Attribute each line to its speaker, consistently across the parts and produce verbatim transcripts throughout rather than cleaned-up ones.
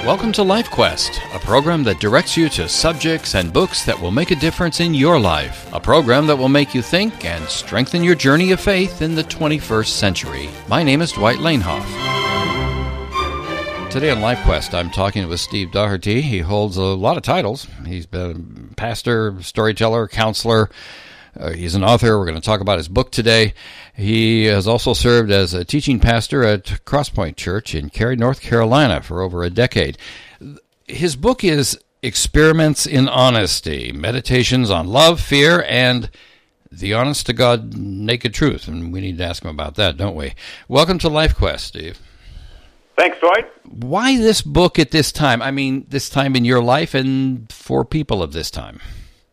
Speaker 1: Welcome to Life Quest, a program that directs you to subjects and books that will make a difference in your life. A program that will make you think and strengthen your journey of faith in the twenty-first century. My name is Dwight Lanehoff. Today on Life Quest, I'm talking with Steve Daugherty. He holds a lot of titles. He's been a pastor, storyteller, counselor. Uh, he's an author. We're going to talk about his book today. He has also served as a teaching pastor at Crosspoint Church in Cary, North Carolina for over a decade. His book is Experiments in Honesty, Meditations on Love, Fear, and the Honest-to-God Naked Truth. And we need to ask him about that, don't we? Welcome to Life Quest, Steve.
Speaker 2: Thanks, Dwight.
Speaker 1: Why this book at this time? I mean, this time in your life and for people of this time.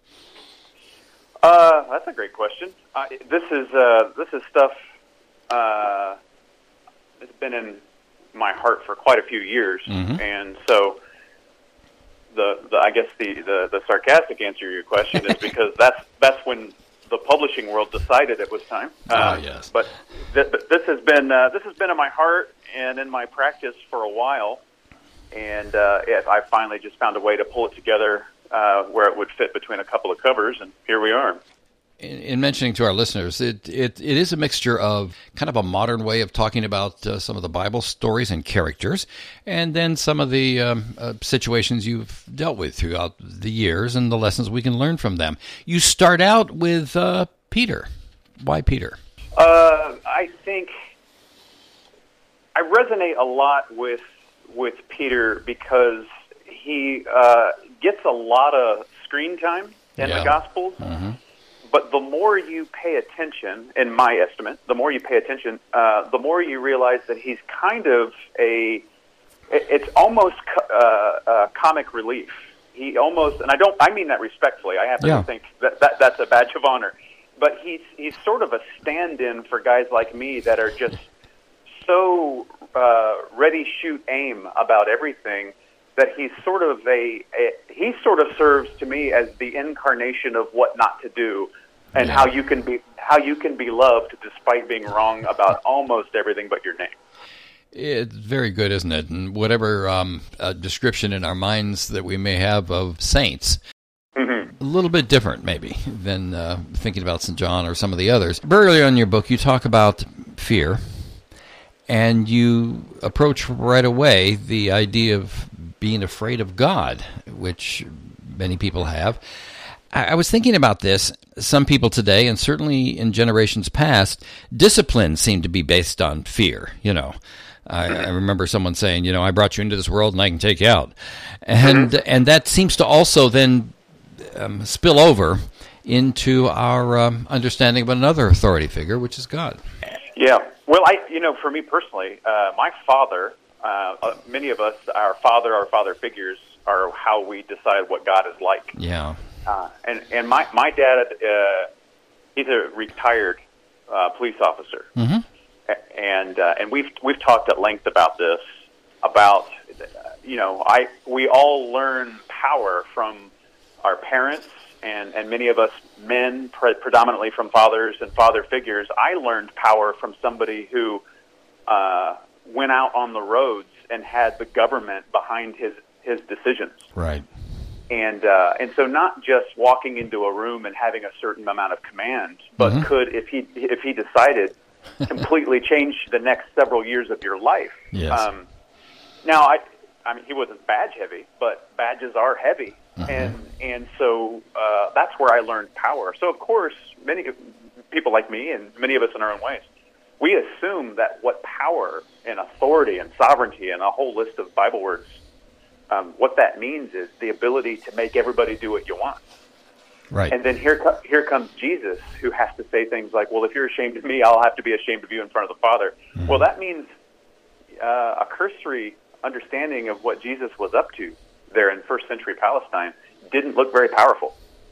Speaker 2: Uh, that's a great question. Uh, this is uh, this is stuff uh, that's been in my heart for quite a few years, mm-hmm. and so the, the I guess the, the, the sarcastic answer to your question is because that's that's when the publishing world decided it was time.
Speaker 1: Ah,
Speaker 2: uh,
Speaker 1: yes.
Speaker 2: But th- this has been uh, this has been in my heart and in my practice for a while, and uh, it, I finally just found a way to pull it together. Uh, where it would fit between a couple of covers, and here we are.
Speaker 1: In, in mentioning to our listeners, it, it it is a mixture of kind of a modern way of talking about uh, some of the Bible stories and characters, and then some of the um, uh, situations you've dealt with throughout the years and the lessons we can learn from them. You start out with uh, Peter. Why Peter?
Speaker 2: Uh, I think I resonate a lot with with Peter because he uh, gets a lot of screen time in
Speaker 1: yeah.
Speaker 2: the Gospels,
Speaker 1: mm-hmm.
Speaker 2: but the more you pay attention, in my estimate, the more you pay attention, uh, the more you realize that he's kind of a, it's almost uh, uh, comic relief. He almost, and I don't, I mean that respectfully, I happen
Speaker 1: yeah.
Speaker 2: to think that, that that's a badge of honor, but he's, he's sort of a stand-in for guys like me that are just so uh, ready, shoot, aim about everything, that he's sort of a, a he sort of serves to me as the incarnation of what not to do, and yeah. how you can be how you can be loved despite being wrong about almost everything but your name.
Speaker 1: It's very good, isn't it? And whatever um, uh, description in our minds that we may have of saints, mm-hmm. a little bit different maybe than uh, thinking about Saint John or some of the others. Very early on in your book, you talk about fear, and you approach right away the idea of being afraid of God, which many people have. I was thinking about this. Some people today, and certainly in generations past, discipline seemed to be based on fear. You know, I, I remember someone saying, you know, I brought you into this world and I can take you out. And, mm-hmm. and that seems to also then um, spill over into our um, understanding of another authority figure, which is God.
Speaker 2: Yeah. Well, I, you know, for me personally, uh, my father, Uh, many of us, our father, our father figures, are how we decide what God is like.
Speaker 1: Yeah.
Speaker 2: Uh, and and my my dad, uh, he's a retired uh, police officer, mm-hmm. and uh, and we've we've talked at length about this. About you know, I we all learn power from our parents, and, and many of us men, pre- predominantly from fathers and father figures. I learned power from somebody who. Uh, went out on the roads and had the government behind his, his decisions.
Speaker 1: Right.
Speaker 2: And uh, and so not just walking into a room and having a certain amount of command, but mm-hmm. could, if he if he decided, completely change the next several years of your life.
Speaker 1: Yes. Um,
Speaker 2: now, I I mean, he wasn't badge heavy, but badges are heavy. Mm-hmm. And and so uh, that's where I learned power. So, of course, many people like me and many of us in our own ways, we assume that what power and authority and sovereignty and a whole list of Bible words, um, what that means is the ability to make everybody do what you want.
Speaker 1: Right.
Speaker 2: And then here, co- here comes Jesus, who has to say things like, well, if you're ashamed of me, I'll have to be ashamed of you in front of the Father. Mm-hmm. Well, that means uh, a cursory understanding of what Jesus was up to there in first century Palestine didn't look very powerful.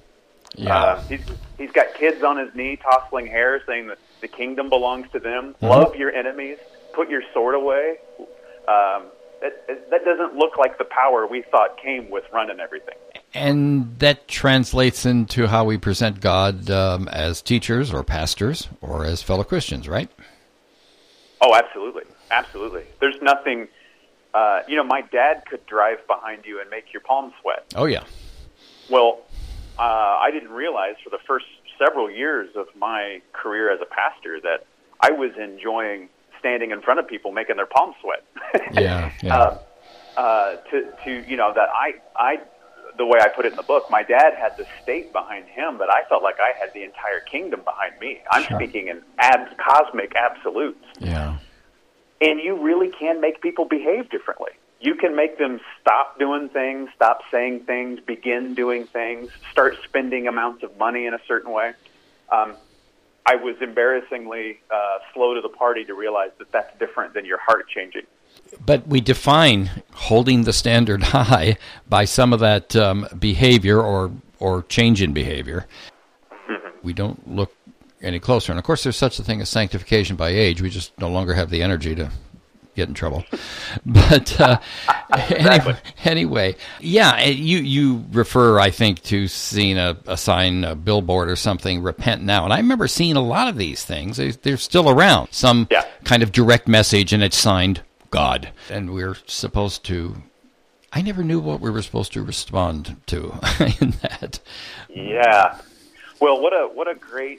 Speaker 1: Yeah.
Speaker 2: Uh, he's, he's got kids on his knee tossing hair saying that the kingdom belongs to them. Mm-hmm. Love your enemies. Put your sword away. Um, that, that doesn't look like the power we thought came with running everything.
Speaker 1: And that translates into how we present God um, as teachers or pastors or as fellow Christians, right?
Speaker 2: Oh, absolutely. Absolutely. There's nothing... uh, you know, my dad could drive behind you and make your palms sweat.
Speaker 1: Oh, yeah.
Speaker 2: Well, uh, I didn't realize for the first several years of my career as a pastor that I was enjoying standing in front of people making their palms sweat.
Speaker 1: Yeah, yeah.
Speaker 2: Uh, uh, to, to, you know, that I, I, the way I put it in the book, my dad had the state behind him, but I felt like I had the entire kingdom behind me. I'm
Speaker 1: Sure.
Speaker 2: speaking in ab- cosmic absolutes.
Speaker 1: Yeah.
Speaker 2: And you really can make people behave differently. You can make them stop doing things, stop saying things, begin doing things, start spending amounts of money in a certain way. Um, I was embarrassingly uh, slow to the party to realize that that's different than your heart changing.
Speaker 1: But we define holding the standard high by some of that um, behavior or, or change in behavior. Mm-hmm. We don't look any closer. And, of course, there's such a thing as sanctification by age. We just no longer have the energy to get in trouble. But uh,
Speaker 2: exactly.
Speaker 1: anyway, anyway, yeah, you you refer, I think, to seeing a, a sign, a billboard or something, repent now. And I remember seeing a lot of these things. They, they're still around. Some
Speaker 2: yeah.
Speaker 1: kind of direct message, and it's signed God. And we're supposed to, I never knew what we were supposed to respond to in that.
Speaker 2: Yeah. Well, what a what a great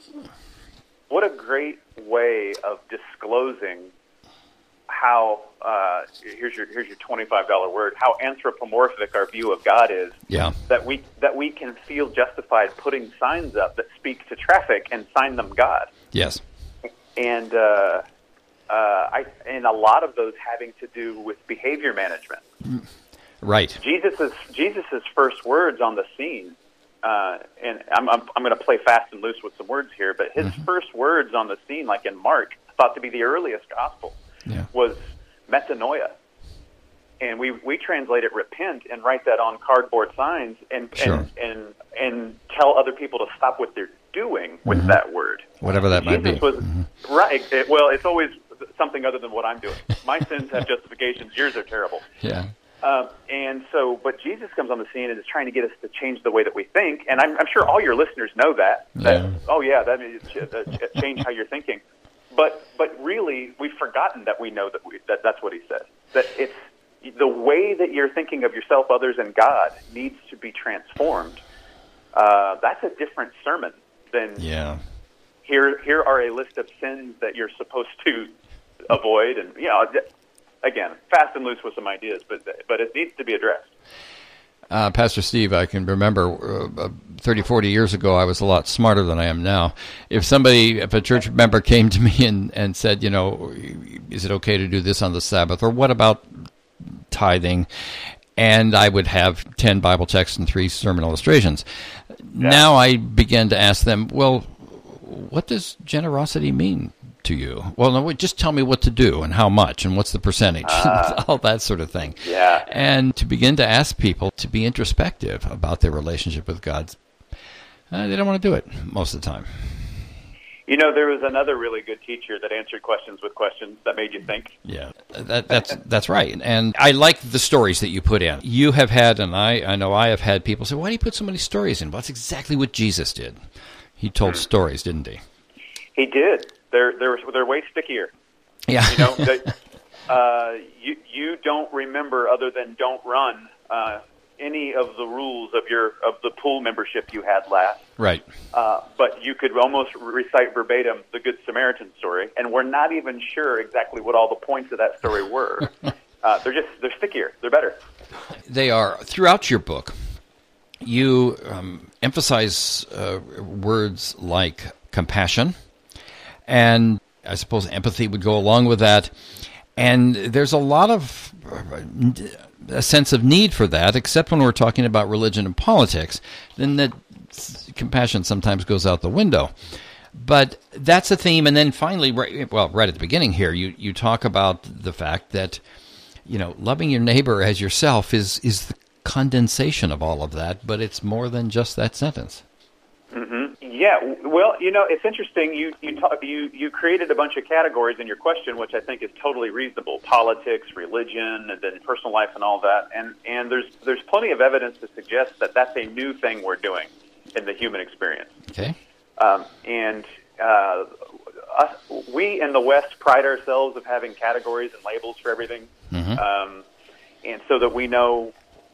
Speaker 2: what a great way of disclosing how uh, here's your here's your twenty-five dollar word, how anthropomorphic our view of God is.
Speaker 1: Yeah.
Speaker 2: That we that we can feel justified putting signs up that speak to traffic and sign them God.
Speaker 1: Yes.
Speaker 2: And uh, uh, I and a lot of those having to do with behavior management.
Speaker 1: Right.
Speaker 2: Jesus's Jesus's first words on the scene. Uh, and I'm I'm, I'm going to play fast and loose with some words here, but his mm-hmm. first words on the scene, like in Mark, thought to be the earliest gospel,
Speaker 1: yeah.
Speaker 2: was metanoia, and we, we translate it repent and write that on cardboard signs and
Speaker 1: sure.
Speaker 2: and, and and tell other people to stop what they're doing with
Speaker 1: mm-hmm.
Speaker 2: that word,
Speaker 1: whatever that
Speaker 2: Jesus
Speaker 1: might be.
Speaker 2: Was,
Speaker 1: mm-hmm.
Speaker 2: Right. It, well, it's always something other than what I'm doing. My sins have justifications. Yours are terrible.
Speaker 1: Yeah.
Speaker 2: Um, and so, but Jesus comes on the scene and is trying to get us to change the way that we think. And I'm, I'm sure all your listeners know that. that
Speaker 1: yeah.
Speaker 2: Oh, yeah, that means uh, change how you're thinking. But but really, we've forgotten that we know that we, that that's what he says. That it's the way that you're thinking of yourself, others, and God needs to be transformed. Uh, that's a different sermon than
Speaker 1: yeah.
Speaker 2: here. Here are a list of sins that you're supposed to avoid, and you know. Again, fast and loose with some ideas, but but it needs to be addressed.
Speaker 1: Uh, Pastor Steve, I can remember uh, thirty, forty years ago, I was a lot smarter than I am now. If somebody, if a church member came to me and, and said, you know, is it okay to do this on the Sabbath? Or what about tithing? And I would have ten Bible texts and three sermon illustrations. Yeah. Now I began to ask them, well, what does generosity mean to you? Well, no, just tell me what to do and how much and what's the percentage, uh, all that sort of thing.
Speaker 2: Yeah.
Speaker 1: And to begin to ask people to be introspective about their relationship with God, uh, they don't want to do it most of the time.
Speaker 2: You know, there was another really good teacher that answered questions with questions that made you think.
Speaker 1: Yeah, that, that's that's right. And I like the stories that you put in. You have had, and I, I know I have had people say, why do you put so many stories in? Well, that's exactly what Jesus did. He told mm-hmm. stories, didn't he?
Speaker 2: He did. They're they're they're way stickier.
Speaker 1: Yeah.
Speaker 2: You know, they, uh, you you don't remember other than don't run uh, any of the rules of your of the pool membership you had last.
Speaker 1: Right.
Speaker 2: Uh, but you could almost recite verbatim the Good Samaritan story, and we're not even sure exactly what all the points of that story were. uh, they're just they're stickier. They're better.
Speaker 1: They are. Throughout your book, you um, emphasize uh, words like compassion. And I suppose empathy would go along with that. And there's a lot of a sense of need for that, except when we're talking about religion and politics. Then that compassion sometimes goes out the window. But that's a theme. And then finally, right, well, right at the beginning here, you, you talk about the fact that, you know, loving your neighbor as yourself is, is the condensation of all of that, but it's more than just that sentence.
Speaker 2: Mm-hmm. Yeah, well, you know, it's interesting. You you talk, you you created a bunch of categories in your question, which I think is totally reasonable: politics, religion, and then personal life, and all that. And and there's there's plenty of evidence to suggest that that's a new thing we're doing in the human experience.
Speaker 1: Okay.
Speaker 2: Um, and uh, us, we in the West pride ourselves of having categories and labels for everything,
Speaker 1: mm-hmm.
Speaker 2: um, and so that we know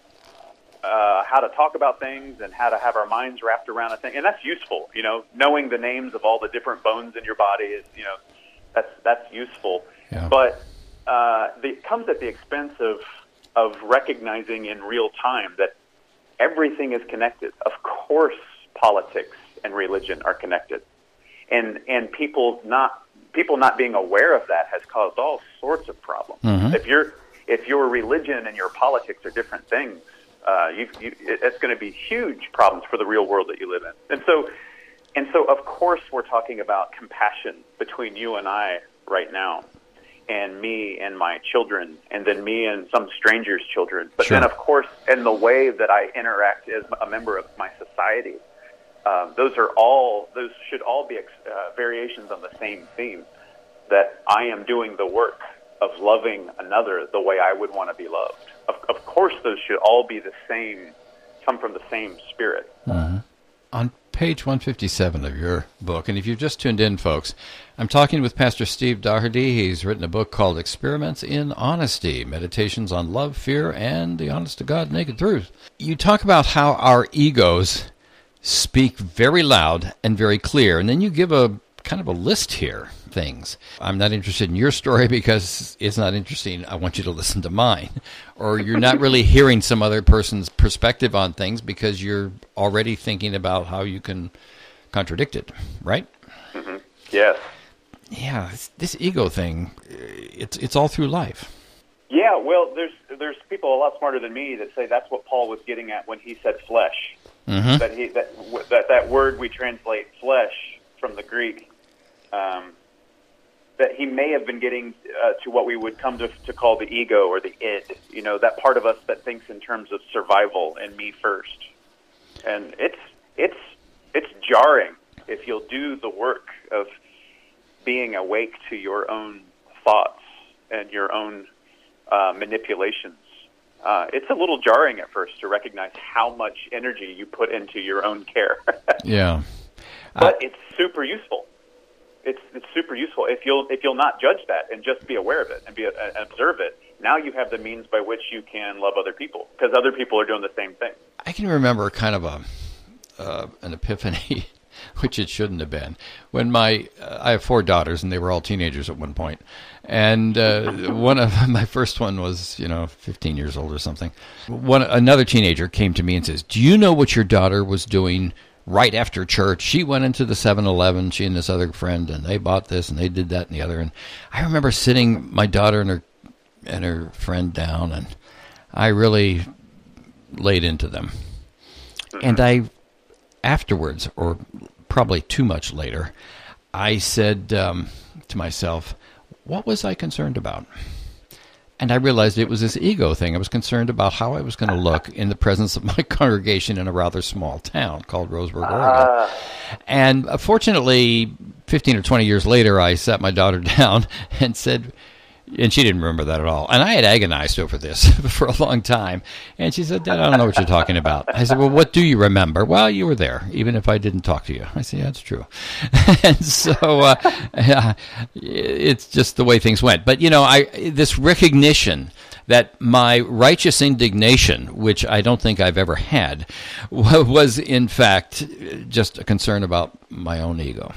Speaker 2: uh, how to talk about things and how to have our minds wrapped around a thing, and that's useful. You know, knowing the names of all the different bones in your body is, you know, that's that's useful.
Speaker 1: Yeah.
Speaker 2: But uh, the, it comes at the expense of of recognizing in real time that everything is connected. Of course, politics and religion are connected. And and people not people not being aware of that has caused all sorts of problems.
Speaker 1: Mm-hmm.
Speaker 2: If your if your religion and your politics are different things, uh, you, you, it's going to be huge problems for the real world that you live in. And so, and so, of course, we're talking about compassion between you and I right now, and me and my children, and then me and some strangers' children. But
Speaker 1: sure.
Speaker 2: then, of course, in the way that I interact as a member of my society. Um, those are all; those should all be uh, variations on the same theme. That I am doing the work of loving another the way I would want to be loved. Of, of course, those should all be the same, come from the same spirit.
Speaker 1: Mm-hmm. On page one fifty-seven of your book, and if you've just tuned in, folks, I'm talking with Pastor Steve Daugherty. He's written a book called Experiments in Honesty, Meditations on Love, Fear, and the Honest-to-God Naked Truth. You talk about how our egos speak very loud and very clear, and then you give a kind of a list here, things. I'm not interested in your story because it's not interesting. I want you to listen to mine. Or you're not really hearing some other person's perspective on things because you're already thinking about how you can contradict it, right?
Speaker 2: Mm-hmm. Yes.
Speaker 1: Yeah, this, this ego thing, it's it's all through life.
Speaker 2: Yeah, well, there's there's people a lot smarter than me that say that's what Paul was getting at when he said flesh.
Speaker 1: Mm-hmm.
Speaker 2: That he that, that that word we translate flesh from the Greek, um, that he may have been getting uh, to what we would come to to call the ego or the id. You know, that part of us that thinks in terms of survival and me first. And it's it's it's jarring if you'll do the work of being awake to your own thoughts and your own uh, manipulations. Uh, it's a little jarring at first to recognize how much energy you put into your own care.
Speaker 1: Yeah,
Speaker 2: but uh, it's super useful. It's it's super useful if you'll if you'll not judge that and just be aware of it and be and observe it. Now you have the means by which you can love other people because other people are doing the same thing.
Speaker 1: I can remember kind of a uh, an epiphany, which it shouldn't have been. When my uh, I have four daughters and they were all teenagers at one point. And uh, one of my first one was, you know, fifteen years old or something. One another teenager came to me and says, "Do you know what your daughter was doing right after church? She went into the seven eleven, she and this other friend, and they bought this and they did that and the other." And I remember sitting my daughter and her and her friend down, and I really laid into them. And I, afterwards, or probably too much later, I said um, to myself, what was I concerned about? And I realized it was this ego thing. I was concerned about how I was going to look in the presence of my congregation in a rather small town called Roseburg, Oregon. Uh. And uh, fortunately, fifteen or twenty years later, I sat my daughter down and said, and she didn't remember that at all. And I had agonized over this for a long time. And she said, "Dad, I don't know what you're talking about." I said, "Well, what do you remember?" "Well, you were there, even if I didn't talk to you." I said, "Yeah, that's true." And so uh, yeah, it's just the way things went. But, you know, I this recognition that my righteous indignation, which I don't think I've ever had, was in fact just a concern about my own ego.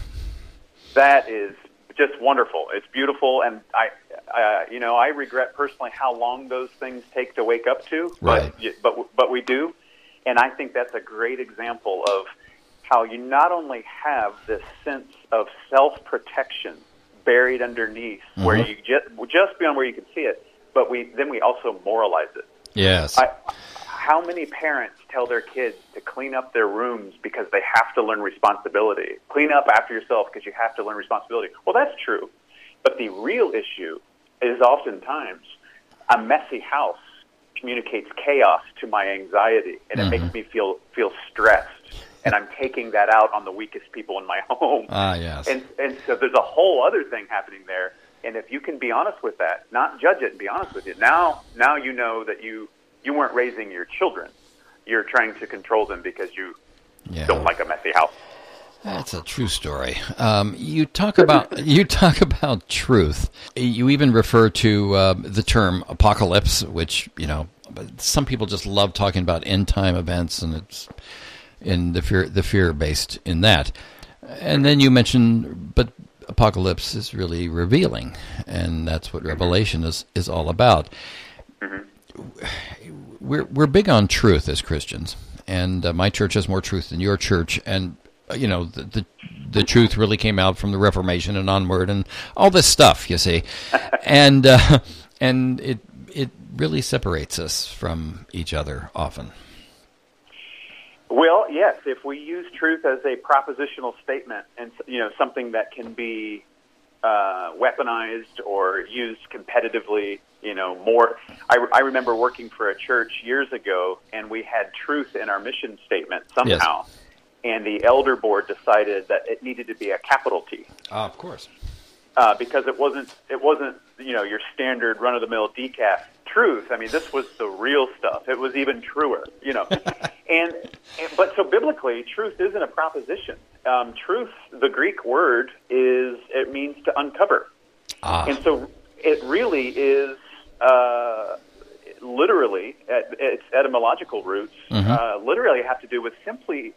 Speaker 2: That is just wonderful. It's beautiful, and I, uh, you know, I regret personally how long those things take to wake up to.
Speaker 1: Right.
Speaker 2: But, but but we do, and I think that's a great example of how you not only have this sense of self-protection buried underneath, mm-hmm. where you just just beyond where you can see it, but we then we also moralize it.
Speaker 1: Yes.
Speaker 2: I, how many parents tell their kids to clean up their rooms because they have to learn responsibility? Clean up after yourself because you have to learn responsibility. Well, that's true. But the real issue is oftentimes a messy house communicates chaos to my anxiety, and it mm-hmm. makes me feel feel stressed. And I'm taking that out on the weakest people in my home.
Speaker 1: Ah, yes.
Speaker 2: And, and so there's a whole other thing happening there. And if you can be honest with that, not judge it and be honest with it, now now you know that you, you weren't raising your children. You're trying to control them because you yeah. don't like a messy house.
Speaker 1: That's a true story. Um, you talk about you talk about truth. You even refer to uh, the term apocalypse, which you know some people just love talking about end time events, and it's in the fear the fear based in that. And then you mention, but apocalypse is really revealing, and that's what Revelation is is all about. Mm-hmm. We're we're big on truth as Christians, and uh, my church has more truth than your church, and you know, the, the the truth really came out from the Reformation and onward, and all this stuff, you see, and uh, and it it really separates us from each other often.
Speaker 2: Well, yes, if we use truth as a propositional statement, and you know, something that can be uh, weaponized or used competitively, you know, more. I, I remember working for a church years ago, and we had truth in our mission statement somehow. Yes. And the elder board decided that it needed to be a capital T.
Speaker 1: Uh, of course.
Speaker 2: Uh, because it wasn't, it wasn't, you know, your standard run-of-the-mill decaf truth. I mean, this was the real stuff. It was even truer, you know. and, and but so biblically, truth isn't a proposition. Um, truth, the Greek word is, it means to uncover. Ah. And so it really is, uh, literally, at its etymological roots, mm-hmm. uh, literally have to do with simply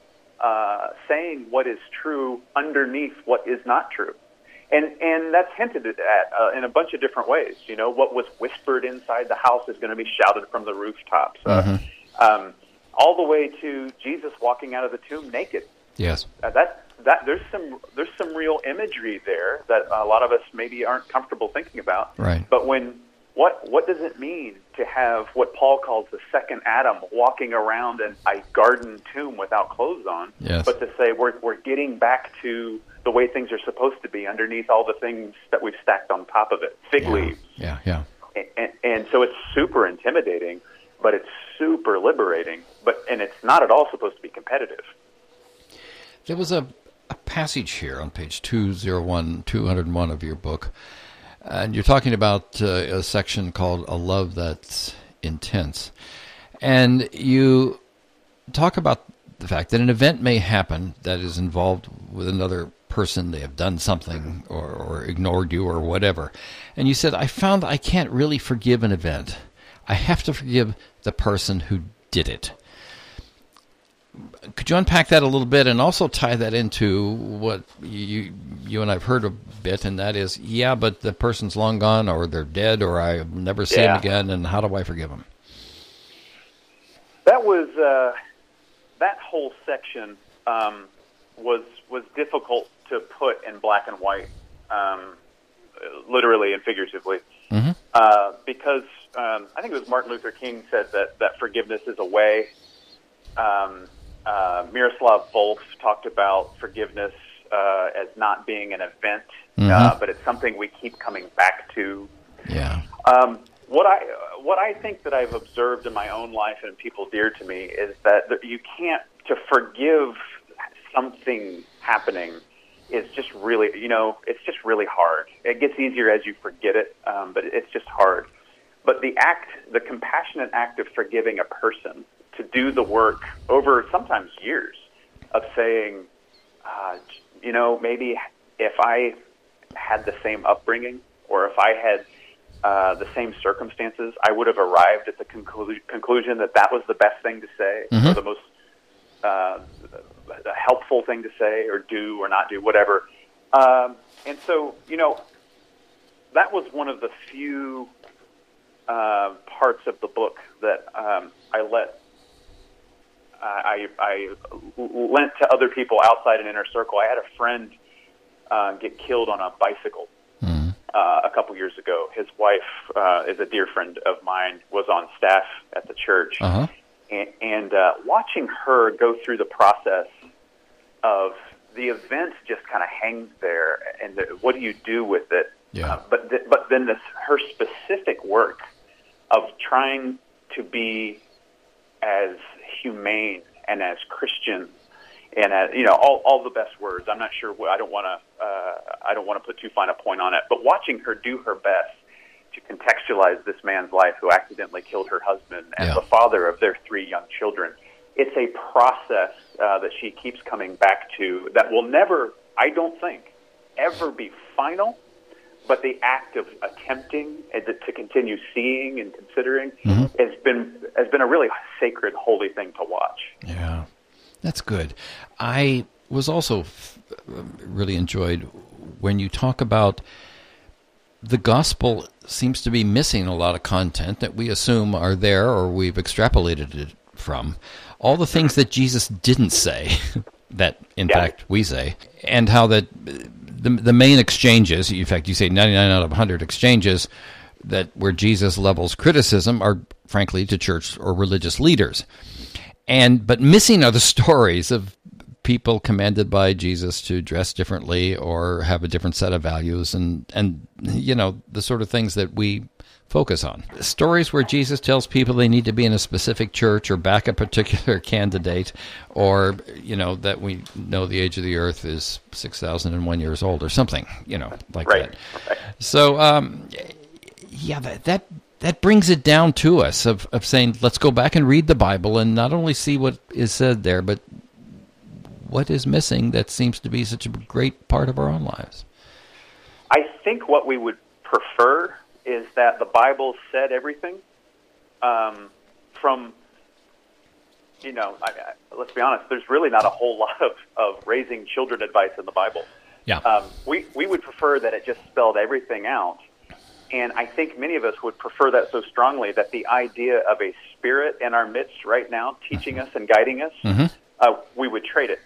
Speaker 2: Uh, saying what is true underneath what is not true. And and that's hinted at uh, in a bunch of different ways. You know, what was whispered inside the house is going to be shouted from the rooftops. Mm-hmm. Uh, um, all the way to Jesus walking out of the tomb naked.
Speaker 1: Yes.
Speaker 2: Uh, that that there's some there's some real imagery there that a lot of us maybe aren't comfortable thinking about.
Speaker 1: Right.
Speaker 2: But when What what does it mean to have what Paul calls the second Adam walking around in a garden tomb without clothes on?
Speaker 1: Yes.
Speaker 2: But to say we're we're getting back to the way things are supposed to be underneath all the things that we've stacked on top of it, fig
Speaker 1: yeah.
Speaker 2: leaves.
Speaker 1: Yeah, yeah.
Speaker 2: And, and, and so it's super intimidating, but it's super liberating. But and it's not at all supposed to be competitive.
Speaker 1: There was a, a passage here on page two oh one, two oh one of your book. And you're talking about uh, a section called A Love That's Intense. And you talk about the fact that an event may happen that is involved with another person. They have done something or, or ignored you or whatever. And you said, I found I can't really forgive an event. I have to forgive the person who did it. Could you unpack that a little bit and also tie that into what you you and I've heard a bit, and that is, yeah, but the person's long gone, or they're dead, or I'll never see
Speaker 2: yeah.
Speaker 1: them again, and how do I forgive them?
Speaker 2: That was uh, that whole section um, was was difficult to put in black and white, um, literally and figuratively, mm-hmm. uh, because um, I think it was Martin Luther King said that that forgiveness is a way. Um, Uh, Miroslav Volf talked about forgiveness uh, as not being an event, mm-hmm. uh, but it's something we keep coming back to.
Speaker 1: Yeah.
Speaker 2: Um, what I what I think that I've observed in my own life and people dear to me is that you can't to forgive something happening is just really you know it's just really hard. It gets easier as you forget it, um, but it's just hard. But the act, the compassionate act of forgiving a person, to do the work over sometimes years of saying, uh, you know, maybe if I had the same upbringing or if I had uh, the same circumstances, I would have arrived at the conclu- conclusion that that was the best thing to say, mm-hmm. or the most uh, helpful thing to say or do or not do, whatever. Um, and so, you know, that was one of the few uh, parts of the book that um, I let I, I lent to other people outside an inner circle. I had a friend uh, get killed on a bicycle mm. uh, a couple years ago. His wife uh, is a dear friend of mine, was on staff at the church. Uh-huh. And, and uh, watching her go through the process of the event just kind of hangs there, and the, what do you do with it?
Speaker 1: Yeah.
Speaker 2: Uh, but th- but then this her specific work of trying to be as humane and as Christian and as, you know, all, all the best words. I'm not sure. I don't want to. Uh, I don't want to put too fine a point on it. But watching her do her best to contextualize this man's life who accidentally killed her husband and
Speaker 1: yeah.
Speaker 2: the father of their three young children. It's a process uh, that she keeps coming back to that will never, I don't think, ever be final, but the act of attempting and to continue seeing and considering mm-hmm. has been has been a really sacred, holy thing to watch.
Speaker 1: Yeah, that's good. I was also f- really enjoyed when you talk about the gospel seems to be missing a lot of content that we assume are there or we've extrapolated it from. All the things that Jesus didn't say that, in yeah. fact, we say, and how that the the main exchanges, in fact, you say ninety-nine out of one hundred exchanges that where Jesus levels criticism are, frankly, to church or religious leaders. And but missing are the stories of people commanded by Jesus to dress differently or have a different set of values and, and you know, the sort of things that we focus on. Stories where Jesus tells people they need to be in a specific church or back a particular candidate, or, you know, that we know the age of the earth is six thousand one years old or something, you know, like
Speaker 2: right.
Speaker 1: that. Right. So, um, yeah, that, that that brings it down to us of, of saying, let's go back and read the Bible and not only see what is said there, but what is missing that seems to be such a great part of our own lives.
Speaker 2: I think what we would prefer is that the Bible said everything. Um, from, you know, I, I, let's be honest, there's really not a whole lot of, of raising children advice in the Bible.
Speaker 1: Yeah.
Speaker 2: Um, we, we would prefer that it just spelled everything out. And I think many of us would prefer that so strongly that the idea of a spirit in our midst right now teaching mm-hmm. us and guiding us, mm-hmm. uh, we would trade it.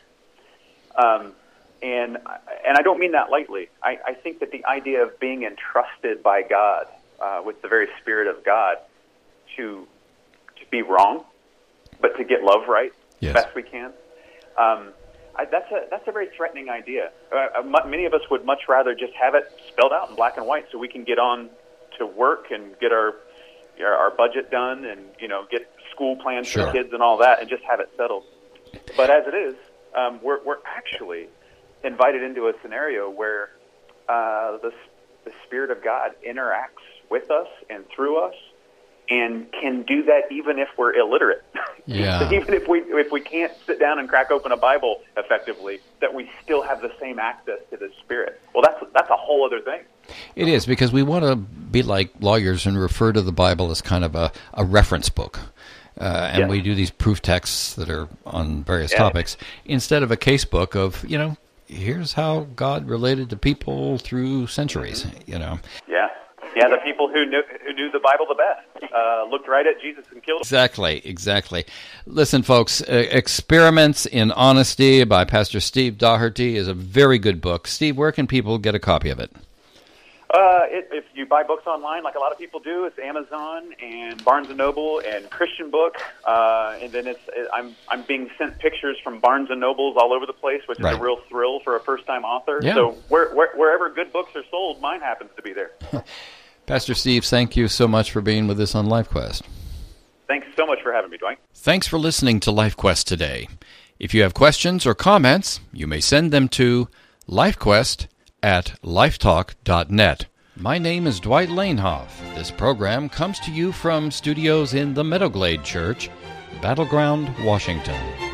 Speaker 2: Um, and and I don't mean that lightly. I, I think that the idea of being entrusted by God uh, with the very Spirit of God to to be wrong, but to get love right
Speaker 1: yes.
Speaker 2: best we can, um, I, that's a that's a very threatening idea. Uh, many of us would much rather just have it spelled out in black and white, so we can get on to work and get our our budget done, and you know get school plans
Speaker 1: sure.
Speaker 2: for the kids and all that, and just have it settled. But as it is. Um, we're, we're actually invited into a scenario where uh, the, the Spirit of God interacts with us and through us, and can do that even if we're illiterate.
Speaker 1: Yeah.
Speaker 2: Even if we if we can't sit down and crack open a Bible effectively, that we still have the same access to the Spirit. Well, that's that's a whole other thing.
Speaker 1: It is, because we want to be like lawyers and refer to the Bible as kind of a, a reference book. Uh, and yes. we do these proof texts that are on various yeah. topics instead of a case book of, you know, here's how God related to people through centuries, mm-hmm. you know.
Speaker 2: Yeah. Yeah, the people who knew who knew the Bible the best uh, looked right at Jesus and killed him.
Speaker 1: Exactly, exactly. Listen, folks, uh, Experiments in Honesty by Pastor Steve Daugherty is a very good book. Steve, where can people get a copy of it?
Speaker 2: Uh, it, if you buy books online, like a lot of people do, it's Amazon and Barnes and Noble and Christian Book, uh, and then it's it, I'm I'm being sent pictures from Barnes and Nobles all over the place, which is right. a real thrill for a first-time author.
Speaker 1: Yeah.
Speaker 2: So where, where, wherever good books are sold, mine happens to be there.
Speaker 1: Pastor Steve, thank you so much for being with us on LifeQuest.
Speaker 2: Thanks so much for having me, Dwayne.
Speaker 1: Thanks for listening to LifeQuest today. If you have questions or comments, you may send them to LifeQuest at lifetalk dot net. My name is Dwight Lanehoff. This program comes to you from studios in the Meadowglade Church, Battleground, Washington.